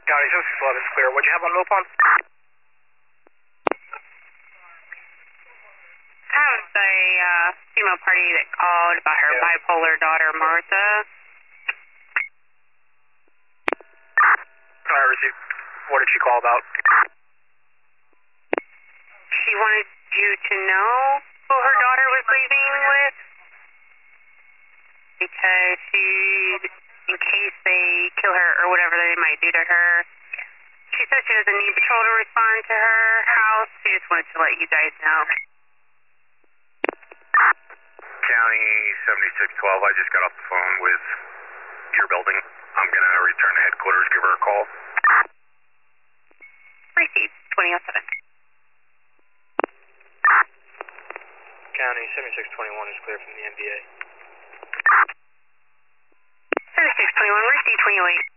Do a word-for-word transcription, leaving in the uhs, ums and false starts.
County seven six eleven is clear. What'd you have on low pond? I have a uh, female party that called about her yeah. bipolar daughter, Martha. I received. What did she call about? She wanted you to know who her daughter was leaving with. Because she, in case they kill her or whatever they might do to her, she said she doesn't need patrol to respond to her house. She just wanted to let you guys know. County seventy-six twelve, I just got off the phone with your building. I'm going to return to headquarters, give her a call. Received, twenty oh seven. County seventy-six twenty-one is clear from the N B A. seventy-six twenty-one, received twenty oh eight.